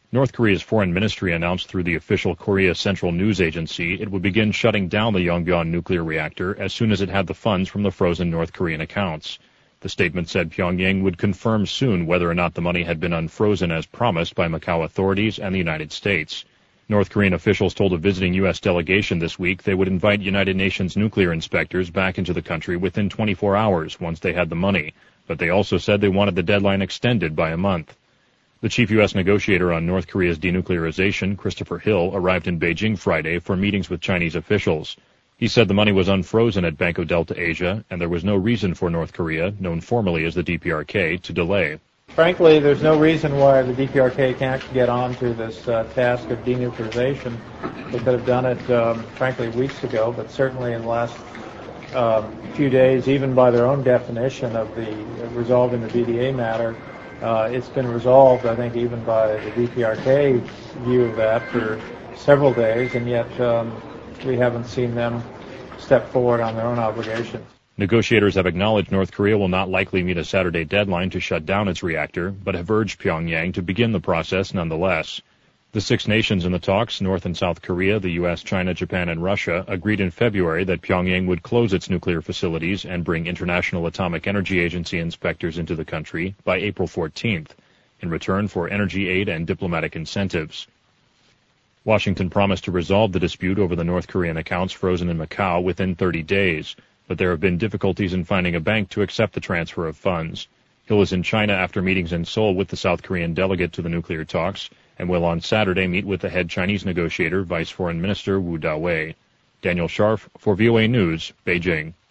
North Korea's foreign ministry announced through the official Korea Central News Agency it would begin shutting down the Yongbyon nuclear reactor as soon as it had the funds from the frozen North Korean accounts. The statement said Pyongyang would confirm soon whether or not the money had been unfrozen as promised by Macau authorities and the United States. North Korean officials told a visiting U.S. delegation this week they would invite United Nations nuclear inspectors back into the country within 24 hours once they had the money, but they also said they wanted the deadline extended by a month. The chief U.S. negotiator on North Korea's denuclearization, Christopher Hill, arrived in Beijing Friday for meetings with Chinese officials. He said the money was unfrozen at Banco Delta Asia, and there was no reason for North Korea, known formally as the DPRK, to delay. Frankly, there's no reason why the DPRK can't get on to this task of denuclearization. They could have done it, frankly, weeks ago, but certainly in the last few days, even by their own definition of the resolving the BDA matter, it's been resolved, I think, even by the DPRK view of that for several days, and yet we haven't seen them step forward on their own obligations. Negotiators have acknowledged North Korea will not likely meet a Saturday deadline to shut down its reactor, but have urged Pyongyang to begin the process nonetheless. The 6 nations in the talks, North and South Korea, the U.S., China, Japan, and Russia, agreed in February that Pyongyang would close its nuclear facilities and bring International Atomic Energy Agency inspectors into the country by April 14th, in return for energy aid and diplomatic incentives. Washington promised to resolve the dispute over the North Korean accounts frozen in Macau within 30 days, but there have been difficulties in finding a bank to accept the transfer of funds. Hill is in China after meetings in Seoul with the South Korean delegate to the nuclear talks, and will on Saturday meet with the head Chinese negotiator, Vice Foreign Minister Wu Dawei. Daniel Scharf for VOA News, Beijing.